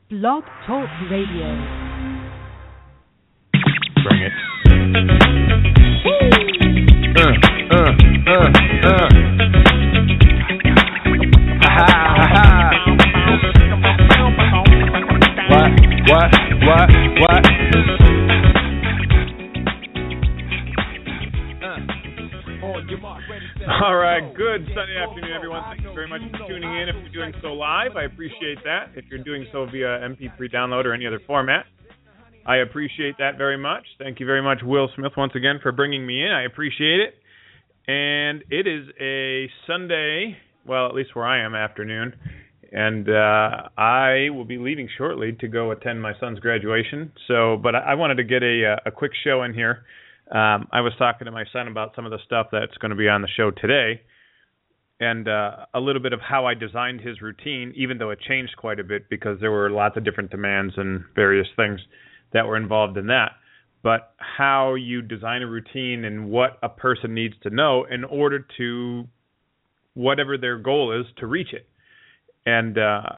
Blog Talk Radio. Bring it. What? All right, good Sunday afternoon, everyone. Thank you very much for tuning in. If you're doing so live, I appreciate that. If you're doing so via MP3 download or any other format, I appreciate that very much. Thank you very much, Will Smith, once again, for bringing me in. I appreciate it. And it is a Sunday, well, at least where I am, afternoon, and I will be leaving shortly to go attend my son's graduation. But I wanted to get a quick show in here. I was talking to my son about some of the stuff that's going to be on the show today, and a little bit of how I designed his routine, even though it changed quite a bit because there were lots of different demands and various things that were involved in that. But how you design a routine and what a person needs to know in order to, whatever their goal is, to reach it. And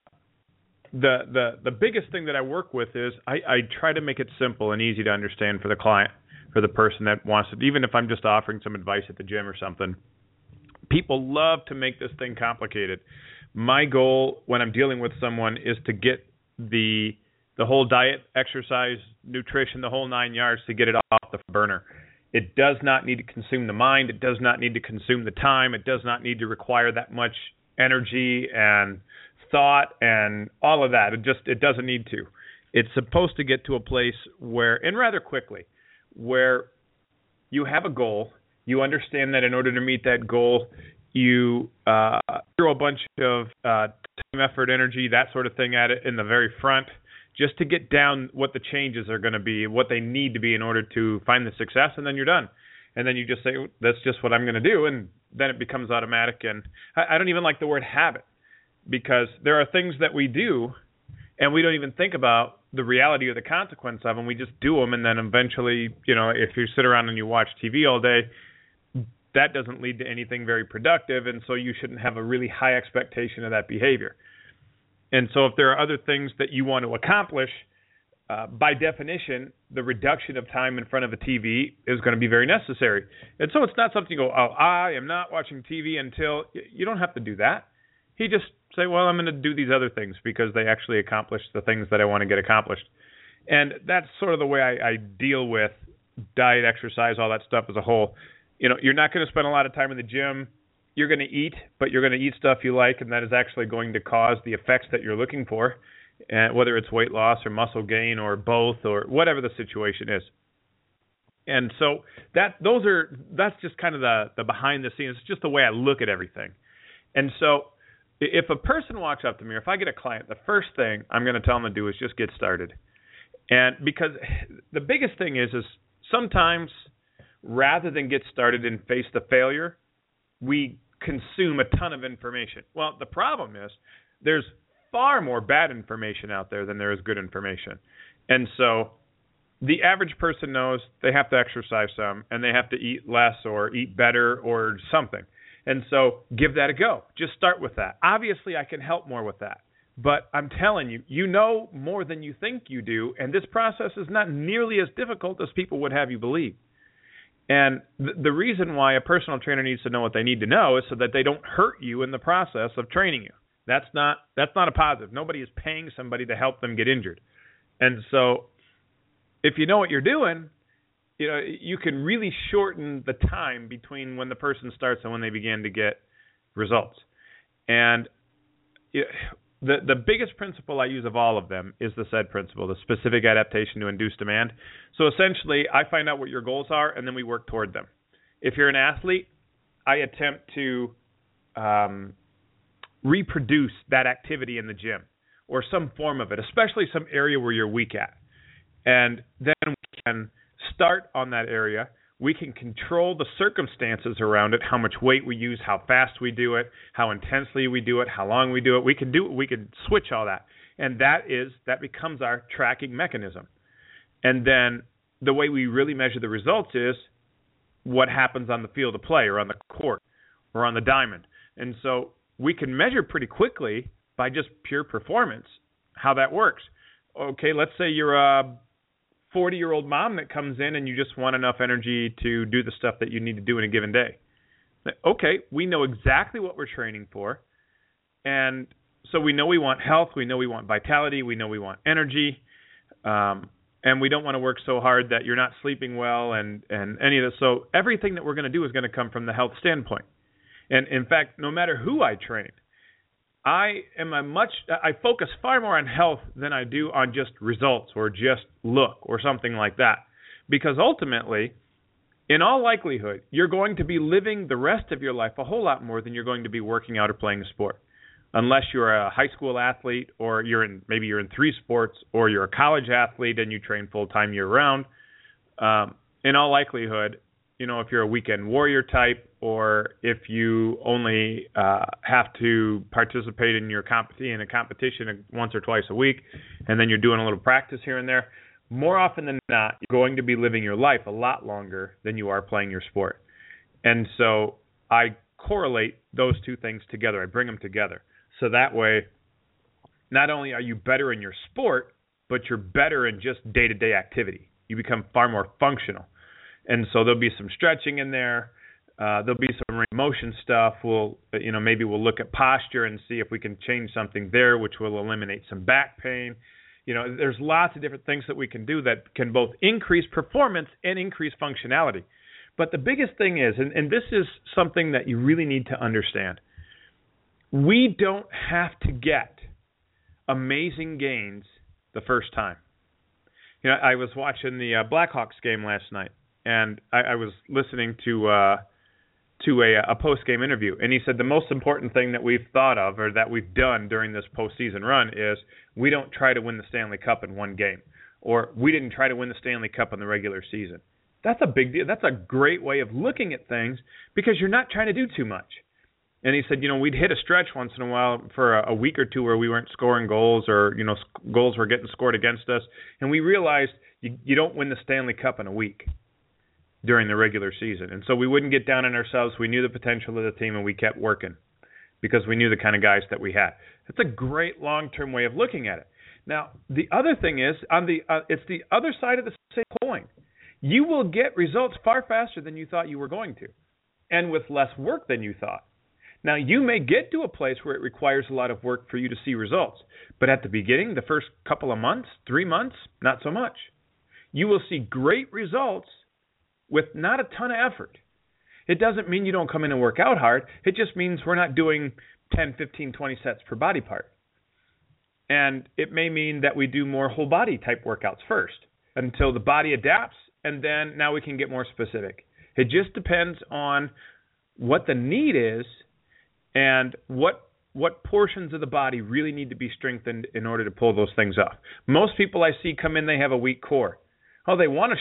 the biggest thing that I work with is I try to make it simple and easy to understand for the client, for the person that wants it, even if I'm just offering some advice at the gym or something. People love to make this thing complicated. My goal when I'm dealing with someone is to get the whole diet, exercise, nutrition, the whole 9 yards, to get it off the burner. It does not need to consume the mind. It does not need to consume the time. It does not need to require that much energy and thought and all of that. It doesn't need to. It's supposed to get to a place where, and rather quickly, where you have a goal, you understand that in order to meet that goal, you throw a bunch of time, effort, energy, that sort of thing at it in the very front, just to get down what the changes are going to be, what they need to be in order to find the success, and then you're done. And then you just say, that's just what I'm going to do, and then it becomes automatic. And I don't even like the word habit, because there are things that we do, and we don't even think about the reality or the consequence of them. We just do them, and then eventually, if you sit around and you watch TV all day, that doesn't lead to anything very productive, and so you shouldn't have a really high expectation of that behavior. And so if there are other things that you want to accomplish, by definition, the reduction of time in front of a TV is going to be very necessary. And so it's not something you go, I am not watching TV until... You don't have to do that. You just say, well, I'm going to do these other things because they actually accomplish the things that I want to get accomplished. And that's sort of the way I deal with diet, exercise, all that stuff as a whole. You're not going to spend a lot of time in the gym. You're going to eat, but you're going to eat stuff you like, and that is actually going to cause the effects that you're looking for, whether it's weight loss or muscle gain or both or whatever the situation is. And so that's just kind of the behind the scenes. It's just the way I look at everything. And so if a person walks up to me, or if I get a client, the first thing I'm going to tell them to do is just get started. And because the biggest thing is sometimes rather than get started and face the failure, we consume a ton of information. Well, the problem is there's far more bad information out there than there is good information. And so the average person knows they have to exercise some, and they have to eat less or eat better or something. And so give that a go. Just start with that. Obviously, I can help more with that. But I'm telling you, you know more than you think you do, and this process is not nearly as difficult as people would have you believe. And the reason why a personal trainer needs to know what they need to know is so that they don't hurt you in the process of training you. That's not a positive. Nobody is paying somebody to help them get injured. And so if you know what you're doing, you can really shorten the time between when the person starts and when they begin to get results. And the biggest principle I use of all of them is the SAID principle, the specific adaptation to induced demand. So essentially, I find out what your goals are, and then we work toward them. If you're an athlete, I attempt to reproduce that activity in the gym or some form of it, especially some area where you're weak at. And then we can start on that area. We can control the circumstances around it, how much weight we use, how fast we do it, how intensely we do it, how long we do it. We can switch all that. And that becomes our tracking mechanism. And then the way we really measure the results is what happens on the field of play or on the court or on the diamond. And so we can measure pretty quickly by just pure performance how that works. okay, let's say you're a 40-year-old mom that comes in and you just want enough energy to do the stuff that you need to do in a given day. Okay, we know exactly what we're training for. And so we know we want health, we know we want vitality, we know we want energy, and we don't want to work so hard that you're not sleeping well and any of this. So everything that we're going to do is going to come from the health standpoint. And in fact, no matter who I train, I focus far more on health than I do on just results or just look or something like that. Because ultimately, in all likelihood, you're going to be living the rest of your life a whole lot more than you're going to be working out or playing a sport. Unless you're a high school athlete or maybe you're in 3 sports or you're a college athlete and you train full-time year-round. In all likelihood, if you're a weekend warrior type or if you only have to participate in a competition once or twice a week and then you're doing a little practice here and there, more often than not, you're going to be living your life a lot longer than you are playing your sport. And so I correlate those two things together. I bring them together. So that way, not only are you better in your sport, but you're better in just day-to-day activity. You become far more functional. And so there'll be some stretching in there. There'll be some range of motion stuff. Maybe we'll look at posture and see if we can change something there, which will eliminate some back pain. There's lots of different things that we can do that can both increase performance and increase functionality. But the biggest thing is, and this is something that you really need to understand, we don't have to get amazing gains the first time. I was watching the Blackhawks game last night, and I was listening to a post-game interview, and he said the most important thing that we've thought of or that we've done during this postseason run is we don't try to win the Stanley Cup in one game, or we didn't try to win the Stanley Cup in the regular season. That's a big deal. That's a great way of looking at things because you're not trying to do too much. And he said, we'd hit a stretch once in a while for a week or two where we weren't scoring goals or, goals were getting scored against us. And we realized you don't win the Stanley Cup in a week during the regular season. And so we wouldn't get down on ourselves. We knew the potential of the team, and we kept working because we knew the kind of guys that we had. That's a great long-term way of looking at it. Now, the other thing is, it's the other side of the same coin. You will get results far faster than you thought you were going to, and with less work than you thought. Now, you may get to a place where it requires a lot of work for you to see results, but at the beginning, the first couple of months, 3 months, not so much. You will see great results with not a ton of effort. It doesn't mean you don't come in and work out hard. It just means we're not doing 10, 15, 20 sets per body part. And it may mean that we do more whole body type workouts first until the body adapts, and then now we can get more specific. It just depends on what the need is and what portions of the body really need to be strengthened in order to pull those things off. Most people I see come in, they have a weak core. Oh, they want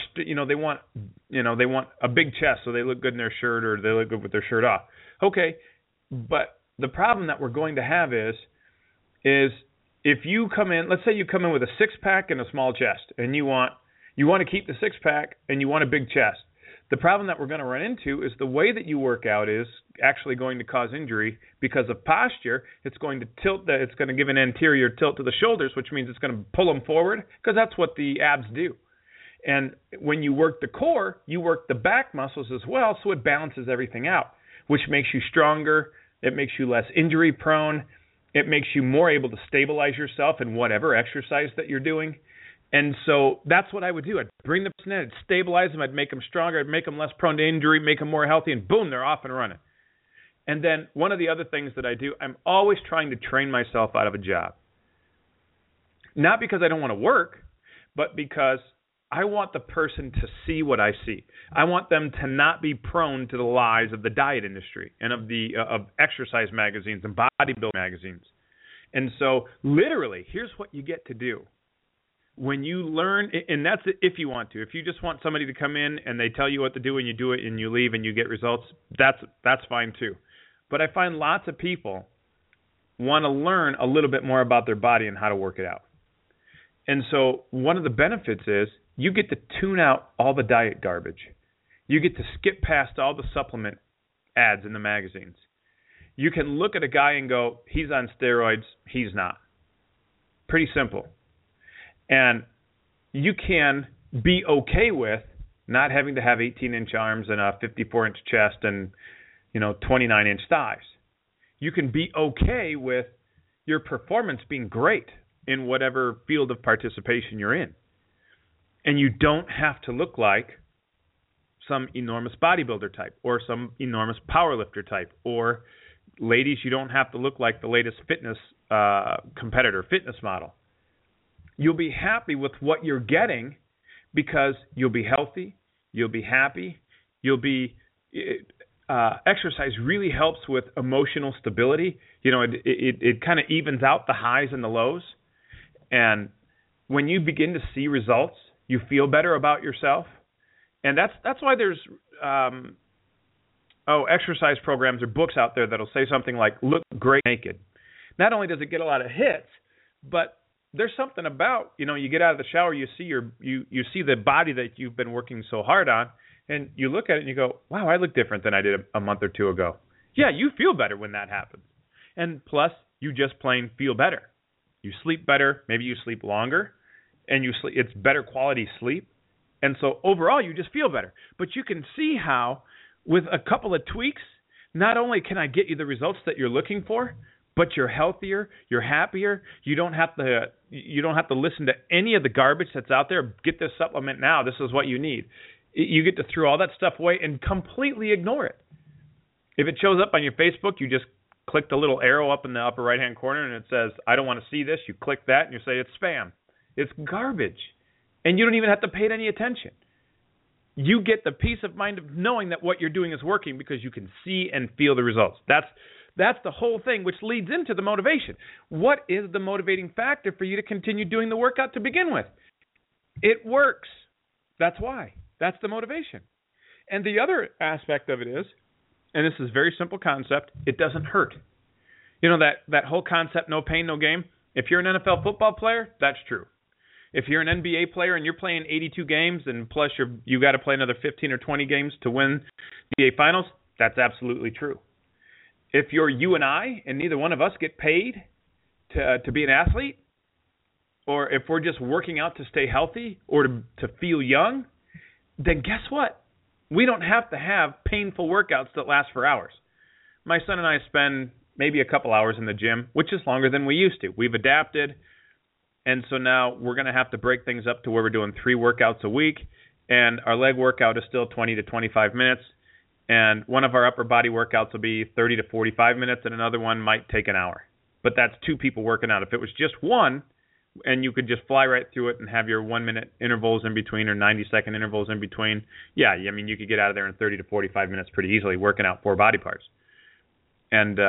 a big chest so they look good in their shirt or they look good with their shirt off. Okay, but the problem that we're going to have is if you come in, let's say you come in with a 6-pack and a small chest, and you want to keep the 6-pack and you want a big chest. The problem that we're going to run into is the way that you work out is actually going to cause injury because of posture. It's going to it's going to give an anterior tilt to the shoulders, which means it's going to pull them forward because that's what the abs do. And when you work the core, you work the back muscles as well, so it balances everything out, which makes you stronger. It makes you less injury prone. It makes you more able to stabilize yourself in whatever exercise that you're doing. And so that's what I would do. I'd bring the person in, I'd stabilize them, I'd make them stronger, I'd make them less prone to injury, make them more healthy, and boom, they're off and running. And then one of the other things that I do, I'm always trying to train myself out of a job. Not because I don't want to work, but because I want the person to see what I see. I want them to not be prone to the lies of the diet industry and of exercise magazines and bodybuilding magazines. And so literally, here's what you get to do. When you learn, and that's if you want to. If you just want somebody to come in and they tell you what to do and you do it and you leave and you get results, that's fine too. But I find lots of people want to learn a little bit more about their body and how to work it out. And so one of the benefits is you get to tune out all the diet garbage. You get to skip past all the supplement ads in the magazines. You can look at a guy and go, he's on steroids, he's not. Pretty simple. And you can be okay with not having to have 18-inch arms and a 54-inch chest and 29-inch thighs. You can be okay with your performance being great in whatever field of participation you're in. And you don't have to look like some enormous bodybuilder type or some enormous powerlifter type, or ladies, you don't have to look like the latest fitness competitor, fitness model. You'll be happy with what you're getting because you'll be healthy, you'll be happy, exercise really helps with emotional stability. It kind of evens out the highs and the lows. And when you begin to see results, you feel better about yourself. And that's why there's exercise programs or books out there that'll say something like "look great naked." Not only does it get a lot of hits, but there's something about you get out of the shower, you see you see the body that you've been working so hard on, and you look at it and you go, "Wow, I look different than I did a month or two ago." Yeah, you feel better when that happens, and plus you just plain feel better. You sleep better, maybe you sleep longer, and it's better quality sleep. And so overall, you just feel better. But you can see how, with a couple of tweaks, not only can I get you the results that you're looking for, but you're healthier, you're happier. You don't have to listen to any of the garbage that's out there. Get this supplement now. This is what you need. You get to throw all that stuff away and completely ignore it. If it shows up on your Facebook, you just click the little arrow up in the upper right-hand corner, and it says, "I don't want to see this." You click that, and you say, "It's spam." It's garbage. And you don't even have to pay it any attention. You get the peace of mind of knowing that what you're doing is working because you can see and feel the results. That's the whole thing, which leads into the motivation. What is the motivating factor for you to continue doing the workout to begin with? It works. That's why. That's the motivation. And the other aspect of it is, and this is a very simple concept, it doesn't hurt. That whole concept, no pain, no game. If you're an NFL football player, that's true. If you're an NBA player and you're playing 82 games and plus you got to play another 15 or 20 games to win the NBA Finals, that's absolutely true. If you're you and I and neither one of us get paid to be an athlete, or if we're just working out to stay healthy or to feel young, then guess what? We don't have to have painful workouts that last for hours. My son and I spend maybe a couple hours in the gym, which is longer than we used to. We've adapted. And so now we're going to have to break things up to where we're doing 3 workouts a week, and our leg workout is still 20 to 25 minutes, and one of our upper body workouts will be 30 to 45 minutes, and another one might take an hour. But that's 2 people working out. If it was just one, and you could just fly right through it and have your 1-minute intervals in between or 90-second intervals in between, yeah, I mean, you could get out of there in 30 to 45 minutes pretty easily working out 4 body parts. And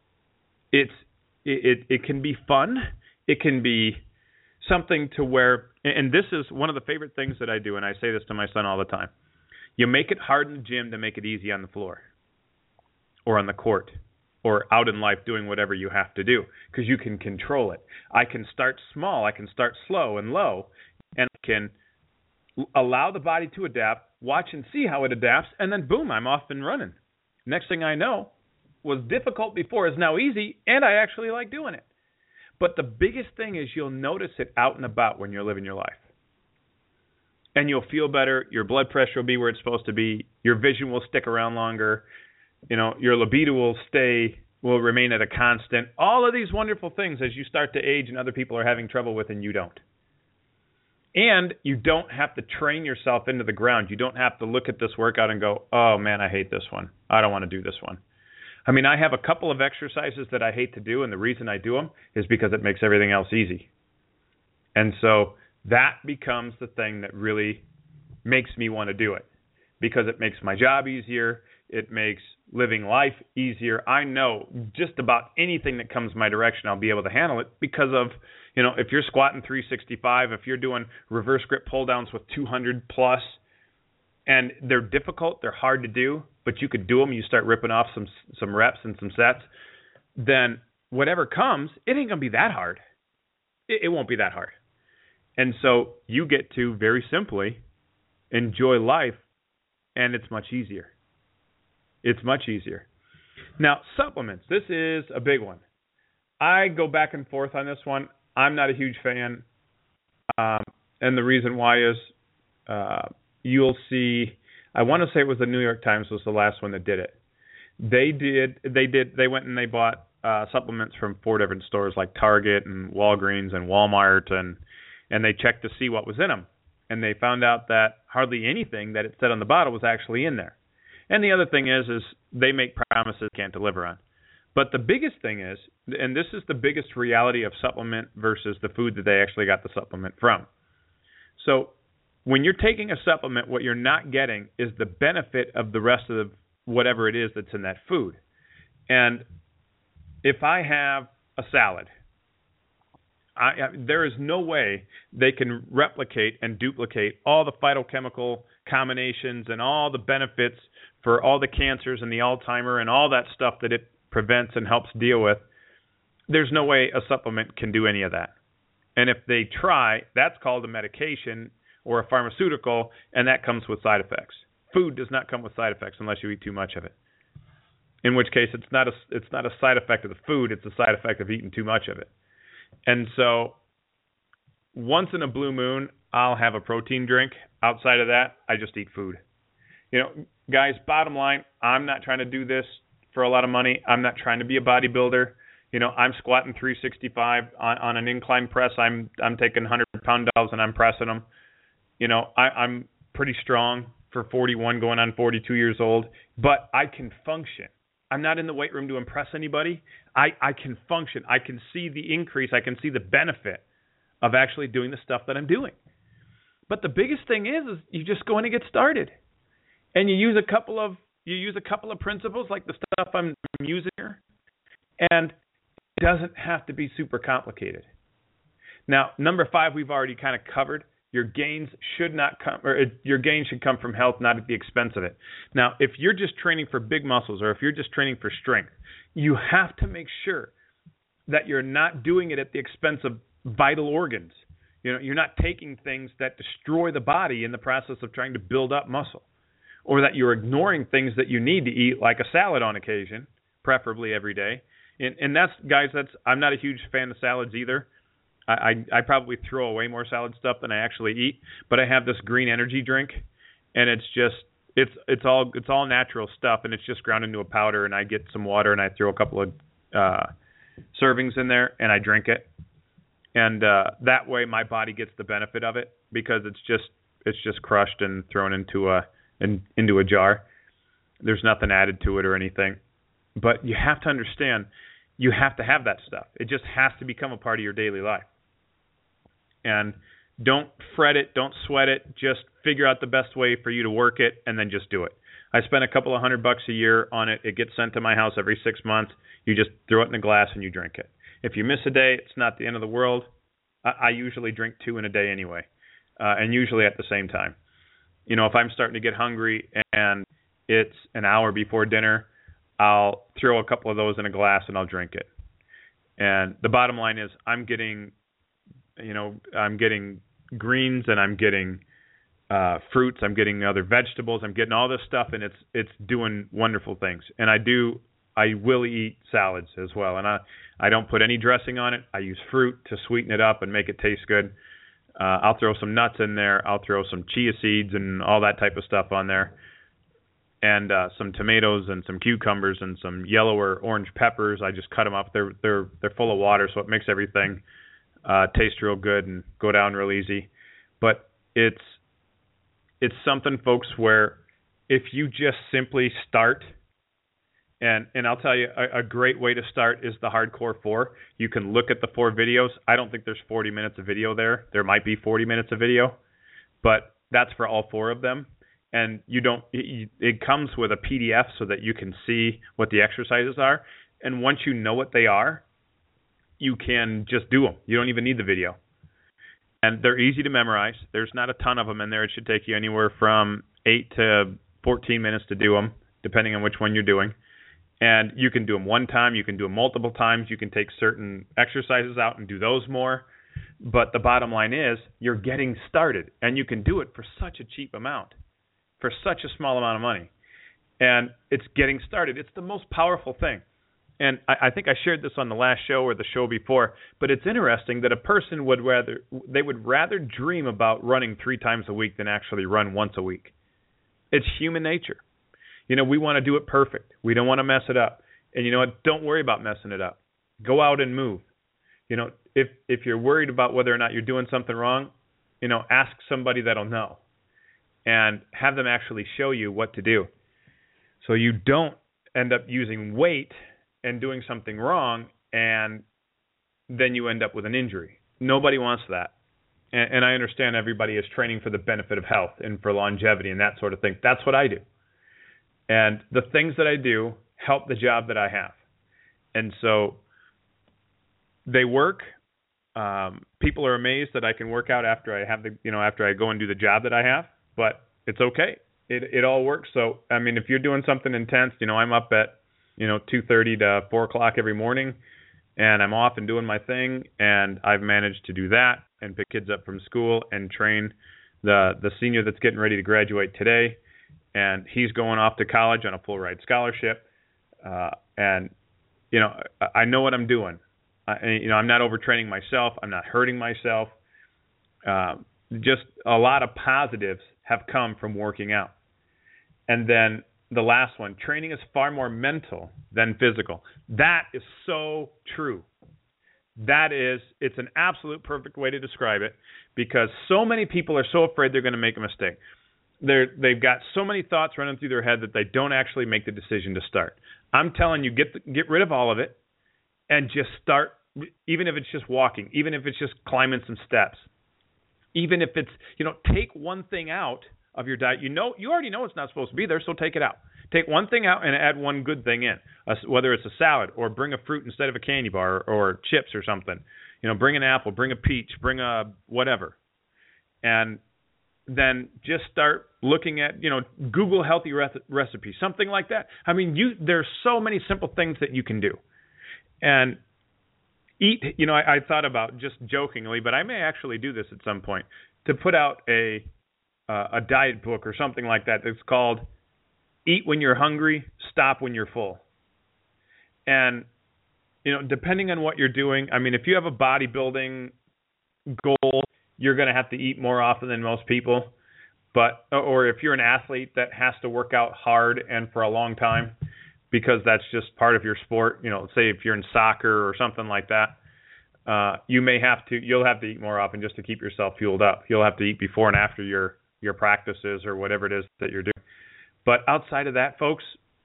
it can be fun. It can be something to where, and this is one of the favorite things that I do, and I say this to my son all the time. You make it hard in the gym to make it easy on the floor or on the court or out in life doing whatever you have to do because you can control it. I can start small. I can start slow and low, and I can allow the body to adapt, watch and see how it adapts, and then boom, I'm off and running. Next thing I know, was difficult before is now easy, and I actually like doing it. But the biggest thing is you'll notice it out and about when you're living your life. And you'll feel better. Your blood pressure will be where it's supposed to be. Your vision will stick around longer. Your libido will remain at a constant. All of these wonderful things as you start to age and other people are having trouble with and you don't. And you don't have to train yourself into the ground. You don't have to look at this workout and go, "Oh, man, I hate this one. I don't want to do this one." I mean, I have a couple of exercises that I hate to do, and the reason I do them is because it makes everything else easy. And so that becomes the thing that really makes me want to do it because it makes my job easier. It makes living life easier. I know just about anything that comes my direction, I'll be able to handle it because of, if you're squatting 365, if you're doing reverse grip pull downs with 200 plus, and they're difficult, they're hard to do, but you could do them, you start ripping off some reps and some sets, then whatever comes, it ain't going to be that hard. It won't be that hard. And so you get to very simply enjoy life, and it's much easier. It's much easier. Now, supplements. This is a big one. I go back and forth on this one. I'm not a huge fan. And the reason why is you'll see, I want to say it was the New York Times was the last one that did it. They went and they bought supplements from 4 different stores like Target and Walgreens and Walmart, and they checked to see what was in them. And they found out that hardly anything that it said on the bottle was actually in there. And the other thing is they make promises they can't deliver on. But the biggest thing is, and this is the biggest reality of supplement versus the food that they actually got the supplement from. So when you're taking a supplement, what you're not getting is the benefit of the rest of whatever it is that's in that food. And if I have a salad, there is no way they can replicate and duplicate all the phytochemical combinations and all the benefits for all the cancers and the Alzheimer and all that stuff that it prevents and helps deal with. There's no way a supplement can do any of that. And if they try, that's called a medication or a pharmaceutical, and that comes with side effects. Food does not come with side effects unless you eat too much of it. In which case, it's not a side effect of the food; it's a side effect of eating too much of it. And so, once in a blue moon, I'll have a protein drink. Outside of that, I just eat food. You know, guys, bottom line, I'm not trying to do this for a lot of money. I'm not trying to be a bodybuilder. You know, I'm squatting 365 on an incline press. I'm taking 100-pound dumbbells and I'm pressing them. You know, I'm pretty strong for 41 going on 42 years old, but I can function. I'm not in the weight room to impress anybody. I can function. I can see the increase. I can see the benefit of actually doing the stuff that I'm doing. But the biggest thing is you just go in and get started. And you use a couple of principles like the stuff I'm using here. And it doesn't have to be super complicated. Now, number 5 we've already kind of covered. Your gains should come from health, not at the expense of it. Now, if you're just training for big muscles or if you're just training for strength, you have to make sure that you're not doing it at the expense of vital organs. You know, you're not taking things that destroy the body in the process of trying to build up muscle, or that you're ignoring things that you need to eat, like a salad on occasion, preferably every day. And that's, guys, I'm not a huge fan of salads either. I probably throw away more salad stuff than I actually eat, but I have this green energy drink, and it's all natural stuff, and it's just ground into a powder, and I get some water and I throw a couple of servings in there and I drink it, and that way my body gets the benefit of it because it's just crushed and thrown into a jar. There's nothing added to it or anything, but you have to understand you have to have that stuff. It just has to become a part of your daily life. And don't fret it, don't sweat it, just figure out the best way for you to work it and then just do it. I spend a couple of $100 a year on it. It gets sent to my house every 6 months. You just throw it in a glass and you drink it. If you miss a day, it's not the end of the world. I usually drink 2 in a day anyway, and usually at the same time. You know, if I'm starting to get hungry and it's an hour before dinner, I'll throw a couple of those in a glass and I'll drink it. And the bottom line is I'm getting greens and I'm getting fruits, I'm getting other vegetables, I'm getting all this stuff, and it's doing wonderful things. And I will eat salads as well, and I don't put any dressing on it. I use fruit to sweeten it up and make it taste good. I'll throw some nuts in there. I'll throw some chia seeds and all that type of stuff on there, and some tomatoes and some cucumbers and some yellow or orange peppers. I just cut them up. They're full of water, so it makes everything taste real good and go down real easy. But it's something, folks, where if you just simply start, and I'll tell you, a great way to start is the Hardcore 4. You can look at the 4 videos. I don't think there's 40 minutes of video there. There might be 40 minutes of video, but that's for all 4 of them. And it comes with a PDF so that you can see what the exercises are. And once you know what they are, you can just do them. You don't even need the video. And they're easy to memorize. There's not a ton of them in there. It should take you anywhere from 8 to 14 minutes to do them, depending on which one you're doing. And you can do them one time. You can do them multiple times. You can take certain exercises out and do those more. But the bottom line is you're getting started, and you can do it for such a cheap amount, for such a small amount of money. And it's getting started. It's the most powerful thing. And I think I shared this on the last show or the show before, but it's interesting that a person would rather dream about running 3 times a week than actually run once a week. It's human nature. We want to do it perfect. We don't want to mess it up. And you know what? Don't worry about messing it up. Go out and move. If you're worried about whether or not you're doing something wrong, ask somebody that'll know and have them actually show you what to do. So you don't end up using weight and doing something wrong, and then you end up with an injury. Nobody wants that. And I understand everybody is training for the benefit of health and for longevity and that sort of thing. That's what I do. And the things that I do help the job that I have. And so they work. People are amazed that I can work out after I have after I go and do the job that I have, but it's okay. It all works. So, if you're doing something intense, I'm up at 2:30 to 4 o'clock every morning, and I'm off and doing my thing, and I've managed to do that and pick kids up from school and train the senior that's getting ready to graduate today, and he's going off to college on a full ride scholarship, and I know what I'm doing. I'm not overtraining myself. I'm not hurting myself. Just a lot of positives have come from working out. And then the last one, training is far more mental than physical. That is so true. It's an absolute perfect way to describe it, because so many people are so afraid they're going to make a mistake. They've got so many thoughts running through their head that they don't actually make the decision to start. I'm telling you, get rid of all of it and just start, even if it's just walking, even if it's just climbing some steps, even if it's, take one thing out of your diet. You already know it's not supposed to be there, so take it out. Take one thing out and add one good thing in, whether it's a salad or bring a fruit instead of a candy bar or chips or something. Bring an apple, bring a peach, bring a whatever. And then just start looking at, Google healthy recipes, something like that. There's so many simple things that you can do. And eat, I thought about, just jokingly, but I may actually do this at some point, to put out a diet book or something like that that's called Eat When You're Hungry, Stop When You're Full. And, depending on what you're doing, if you have a bodybuilding goal, you're going to have to eat more often than most people. Or if you're an athlete that has to work out hard and for a long time, because that's just part of your sport, say if you're in soccer or something like that, you'll have to eat more often just to keep yourself fueled up. You'll have to eat before and after your practices or whatever it is that you're doing. But outside of that, folks,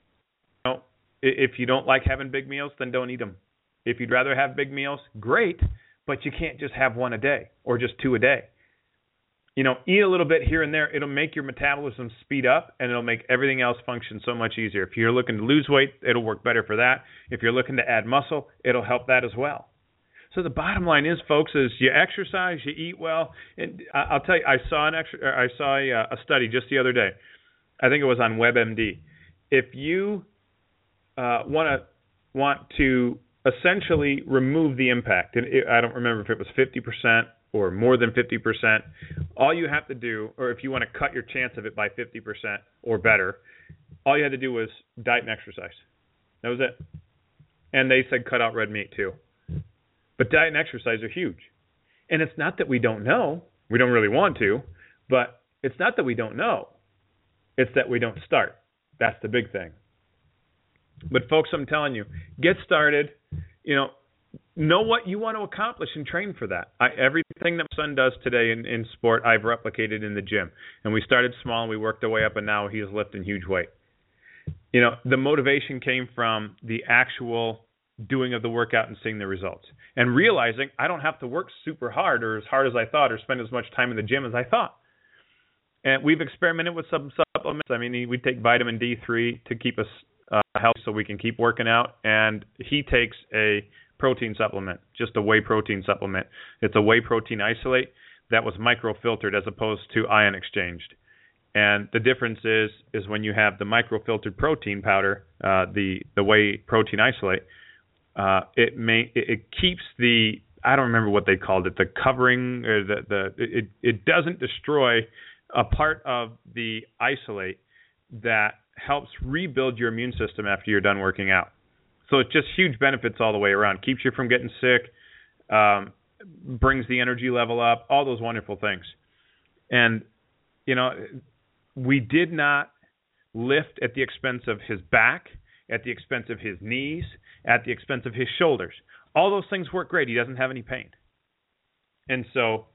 if you don't like having big meals, then don't eat them. If you'd rather have big meals, great, but you can't just have one a day or just 2 a day. Eat a little bit here and there. It'll make your metabolism speed up, and it'll make everything else function so much easier. If you're looking to lose weight, it'll work better for that. If you're looking to add muscle, it'll help that as well. So the bottom line is, folks, is you exercise, you eat well. And I'll tell you, I saw a study just the other day. I think it was on WebMD. If you want to essentially remove the impact, and I don't remember if it was 50% or more than 50%, all you have to do, or if you want to cut your chance of it by 50% or better, all you had to do was diet and exercise. That was it. And they said cut out red meat too. But diet and exercise are huge. And it's not that we don't know. We don't really want to. But it's not that we don't know. It's that we don't start. That's the big thing. But folks, I'm telling you, get started. Know what you want to accomplish and train for that. Everything that my son does today in sport, I've replicated in the gym. And we started small and we worked our way up, and now he's lifting huge weight. The motivation came from the actual doing of the workout and seeing the results. And realizing I don't have to work super hard or as hard as I thought or spend as much time in the gym as I thought. And we've experimented with some supplements. We take vitamin D3 to keep us healthy so we can keep working out. And he takes a protein supplement, just a whey protein supplement. It's a whey protein isolate that was microfiltered as opposed to ion exchanged. And the difference is when you have the microfiltered protein powder, the whey protein isolate, it keeps the, I don't remember what they called it, the covering, or it doesn't destroy a part of the isolate that helps rebuild your immune system after you're done working out. So it's just huge benefits all the way around. Keeps you from getting sick, brings the energy level up, all those wonderful things. And, we did not lift at the expense of his back, at the expense of his knees, at the expense of his shoulders. All those things work great. He doesn't have any pain. And so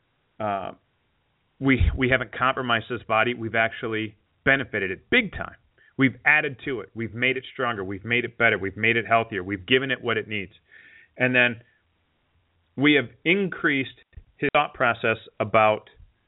we haven't compromised his body. We've actually benefited it big time. We've added to it. We've made it stronger. We've made it better. We've made it healthier. We've given it what it needs. And then we have increased his thought process about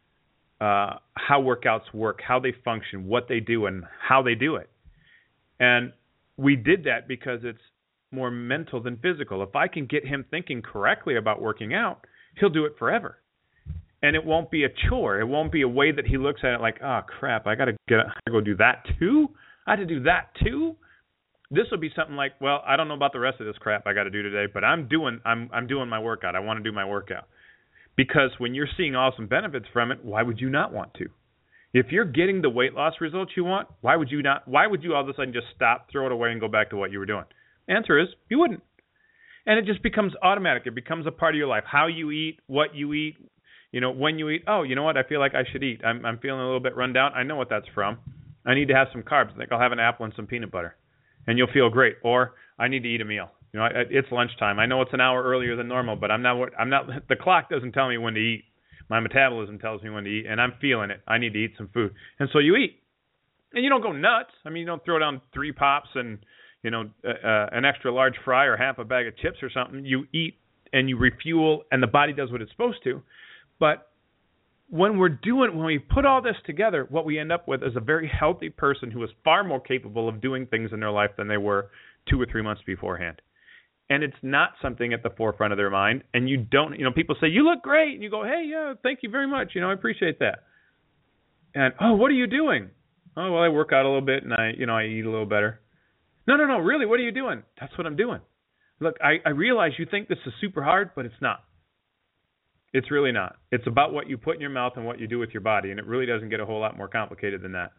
how workouts work, how they function, what they do, and how they do it. And we did that because it's more mental than physical. If I can get him thinking correctly about working out, he'll do it forever. And it won't be a chore. It won't be a way that he looks at it like, oh, crap, I got to go do that too? I had to do that too? This will be something like, well, I don't know about the rest of this crap I got to do today, but I'm doing my workout. I want to do my workout. Because when you're seeing awesome benefits from it, why would you not want to? If you're getting the weight loss results you want, why would you not? Why would you all of a sudden just stop, throw it away, and go back to what you were doing? Answer is, you wouldn't. And it just becomes automatic. It becomes a part of your life. How you eat, what you eat, when you eat. Oh, you know what? I feel like I should eat. I'm feeling a little bit run down. I know what that's from. I need to have some carbs. I think I'll have an apple and some peanut butter, and you'll feel great. Or I need to eat a meal. It's lunchtime. I know it's an hour earlier than normal, but I'm not. The clock doesn't tell me when to eat. My metabolism tells me when to eat, and I'm feeling it. I need to eat some food, and so you eat, and you don't go nuts. I mean, you don't throw down 3 pops and an extra large fry or half a bag of chips or something. You eat and you refuel, and the body does what it's supposed to. But when we put all this together, what we end up with is a very healthy person who is far more capable of doing things in their life than they were 2 or 3 months beforehand. And it's not something at the forefront of their mind. And you don't, people say, you look great. And you go, hey, yeah, thank you very much. I appreciate that. And, oh, what are you doing? Oh, well, I work out a little bit and I eat a little better. No, really, what are you doing? That's what I'm doing. Look, I realize you think this is super hard, but it's not. It's really not. It's about what you put in your mouth and what you do with your body. And it really doesn't get a whole lot more complicated than that.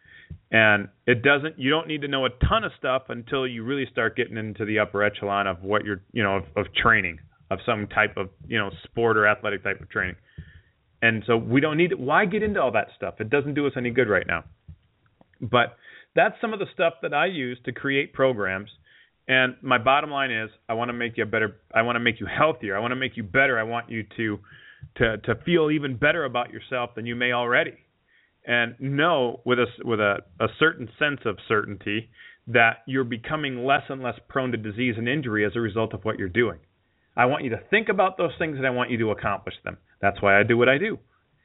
And you don't need to know a ton of stuff until you really start getting into the upper echelon of what you're, of training, of some type of, sport or athletic type of training. And so we don't need it. Why get into all that stuff? It doesn't do us any good right now. But that's some of the stuff that I use to create programs. And my bottom line is I want to make you better. I want to make you healthier. I want to make you better. I want you to feel even better about yourself than you may already. And know with a certain sense of certainty that you're becoming less and less prone to disease and injury as a result of what you're doing. I want you to think about those things and I want you to accomplish them. That's why I do what I do.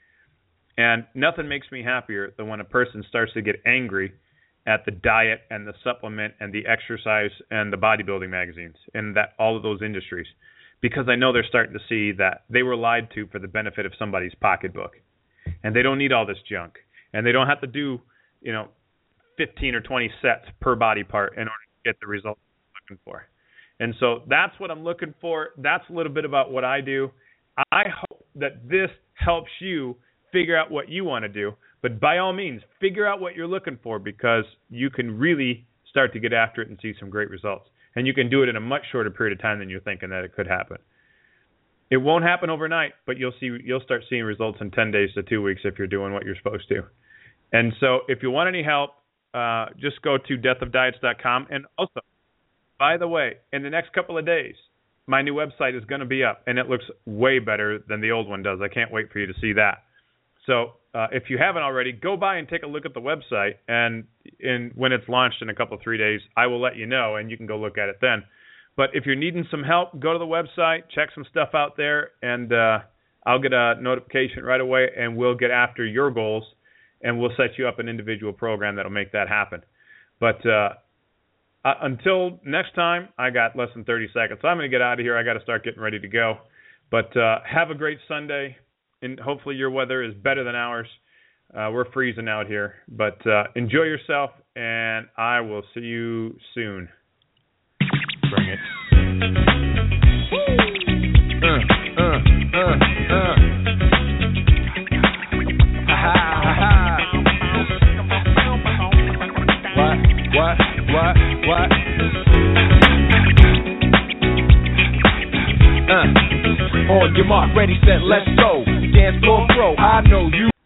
And nothing makes me happier than when a person starts to get angry at the diet and the supplement and the exercise and the bodybuilding magazines and that all of those industries, because I know they're starting to see that they were lied to for the benefit of somebody's pocketbook. And they don't need all this junk. And they don't have to do, 15 or 20 sets per body part in order to get the results I'm looking for. And so that's what I'm looking for. That's a little bit about what I do. I hope that this helps you figure out what you want to do. But by all means, figure out what you're looking for because you can really start to get after it and see some great results. And you can do it in a much shorter period of time than you're thinking that it could happen. It won't happen overnight, but you'll start seeing results in 10 days to 2 weeks if you're doing what you're supposed to. And so if you want any help, just go to deathofdiets.com. And also, by the way, in the next couple of days, my new website is going to be up, and it looks way better than the old one does. I can't wait for you to see that. So if you haven't already, go by and take a look at the website. And when it's launched in a couple of 3 days, I will let you know, and you can go look at it then. But if you're needing some help, go to the website, check some stuff out there, and I'll get a notification right away, and we'll get after your goals, and we'll set you up an individual program that'll make that happen. But until next time, I got less than 30 seconds. So I'm going to get out of here. I got to start getting ready to go. But have a great Sunday, and hopefully your weather is better than ours. We're freezing out here. But enjoy yourself, and I will see you soon. Bring it. What? I'm ready, set, let's go. Dance floor pro, I know you.